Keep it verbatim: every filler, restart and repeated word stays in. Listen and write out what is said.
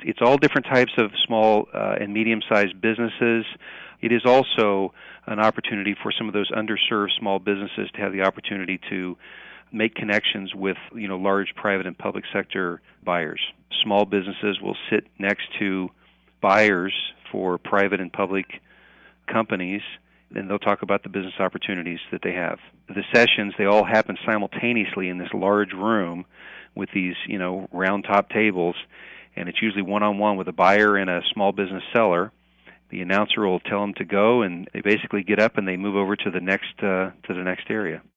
It's all different types of small uh, and medium-sized businesses. It is also an opportunity for some of those underserved small businesses to have the opportunity to make connections with, you know, large private and public sector buyers. Small businesses will sit next to buyers for private and public companies, and they'll talk about the business opportunities that they have. The sessions, they all happen simultaneously in this large room with these, you know, round top tables, and it's usually one-on-one with a buyer and a small business seller. The announcer will tell them to go, and they basically get up and they move over to the next uh, to the next area.